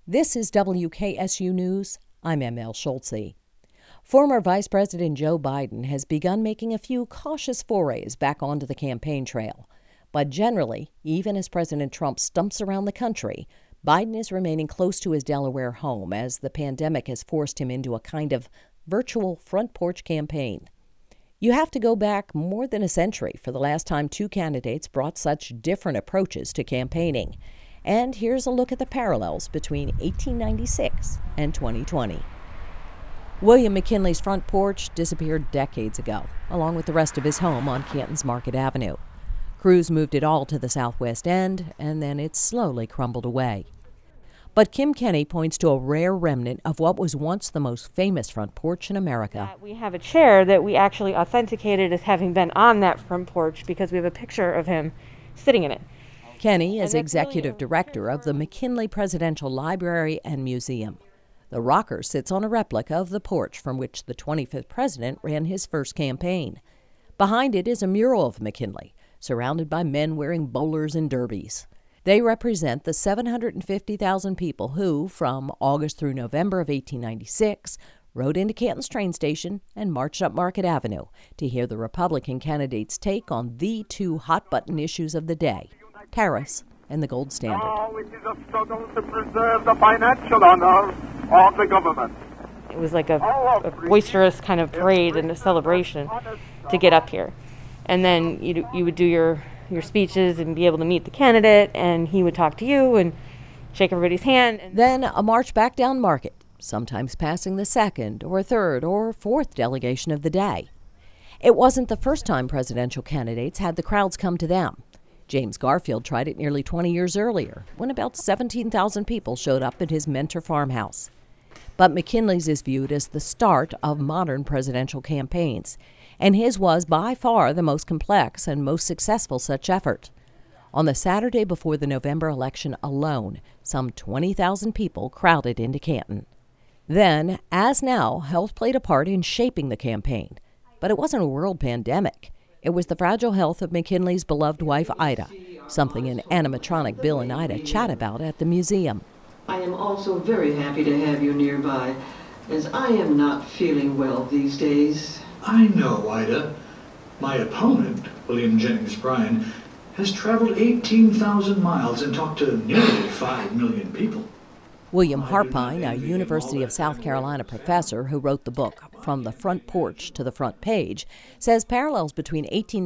This is WKSU News. I'm ML Schulze. Former Vice President Joe Biden has begun making a few cautious forays back onto the campaign trail. But generally, even as President Trump stumps around the country, Biden is remaining close to his Delaware home as the pandemic has forced him into a kind of virtual front porch campaign. You have to go back more than a century for the last time two candidates brought such different approaches to campaigning. And here's a look at the parallels between 1896 and 2020. William McKinley's front porch disappeared decades ago, along with the rest of his home on Canton's Market Avenue. Crews moved it all to the southwest end, and then it slowly crumbled away. But Kim Kenney points to a rare remnant of what was once the most famous front porch in America. We have a chair that we actually authenticated as having been on that front porch because we have a picture of him sitting in it. Kenney is executive director of the McKinley Presidential Library and Museum. The rocker sits on a replica of the porch from which the 25th president ran his first campaign. Behind it is a mural of McKinley, surrounded by men wearing bowlers and derbies. They represent the 750,000 people who, from August through November of 1896, rode into Canton's train station and marched up Market Avenue to hear the Republican candidates' take on the two hot-button issues of the day, tariffs and the gold standard. Now it is a struggle to preserve the financial honor of the government. It was like a boisterous kind of parade and a celebration to get up here. And then you would do your speeches and be able to meet the candidate, and he would talk to you and shake everybody's hand. Then a march back down Market, sometimes passing the second or third or fourth delegation of the day. It wasn't the first time presidential candidates had the crowds come to them. James Garfield tried it nearly 20 years earlier, when about 17,000 people showed up at his Mentor farmhouse. But McKinley's is viewed as the start of modern presidential campaigns, and his was by far the most complex and most successful such effort. On the Saturday before the November election alone, some 20,000 people crowded into Canton. Then, as now, health played a part in shaping the campaign. But it wasn't a world pandemic. It was the fragile health of McKinley's beloved wife, Ida, something an animatronic Bill and Ida chat about at the museum. I am also very happy to have you nearby, as I am not feeling well these days. I know, Ida. My opponent, William Jennings Bryan, has traveled 18,000 miles and talked to nearly 5 million people. William Harpine, a University of South Carolina professor who wrote the book From the Front Porch to the Front Page, says parallels between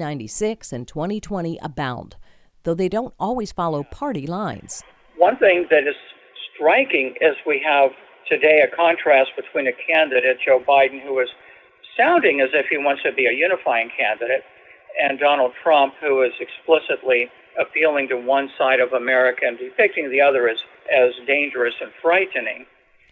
1896 and 2020 abound, though they don't always follow party lines. One thing that is striking is we have today a contrast between a candidate, Joe Biden, who is sounding as if he wants to be a unifying candidate, and Donald Trump, who is explicitly appealing to one side of America and depicting the other as dangerous and frightening.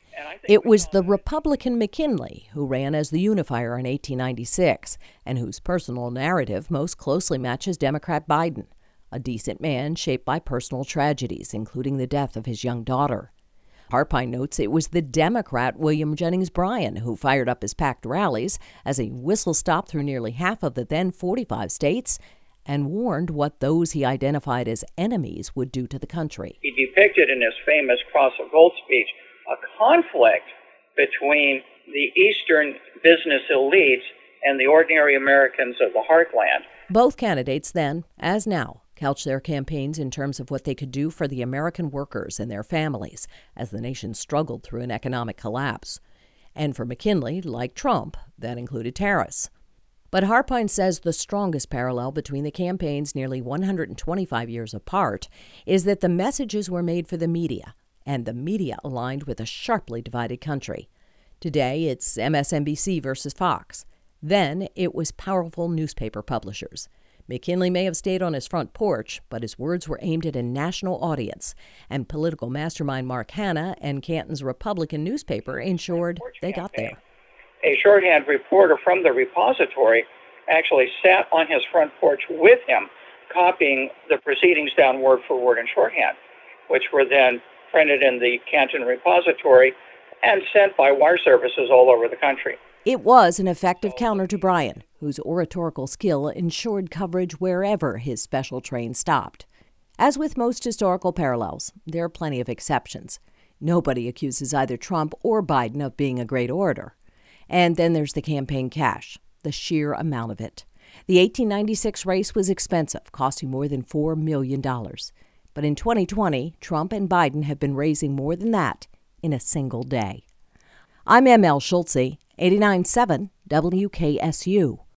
It was the Republican McKinley who ran as the unifier in 1896 and whose personal narrative most closely matches Democrat Biden, a decent man shaped by personal tragedies, including the death of his young daughter. Harpine notes it was the Democrat William Jennings Bryan who fired up his packed rallies as he whistle-stopped through nearly half of the then 45 states and warned what those he identified as enemies would do to the country. He depicted in his famous Cross of Gold speech a conflict between the Eastern business elites and the ordinary Americans of the heartland. Both candidates then, as now, couched their campaigns in terms of what they could do for the American workers and their families as the nation struggled through an economic collapse. And for McKinley, like Trump, that included tariffs. But Harpine says the strongest parallel between the campaigns nearly 125 years apart is that the messages were made for the media, and the media aligned with a sharply divided country. Today, it's MSNBC versus Fox. Then, it was powerful newspaper publishers. McKinley may have stayed on his front porch, but his words were aimed at a national audience, and political mastermind Mark Hanna and Canton's Republican newspaper ensured they got there. A shorthand reporter from the repository actually sat on his front porch with him, copying the proceedings down word for word in shorthand, which were then printed in the Canton repository and sent by wire services all over the country. It was an effective counter to Bryan, whose oratorical skill ensured coverage wherever his special train stopped. As with most historical parallels, there are plenty of exceptions. Nobody accuses either Trump or Biden of being a great orator. And then there's the campaign cash, the sheer amount of it. The 1896 race was expensive, costing more than $4 million. But in 2020, Trump and Biden have been raising more than that in a single day. I'm ML Schultze, 89.7 WKSU.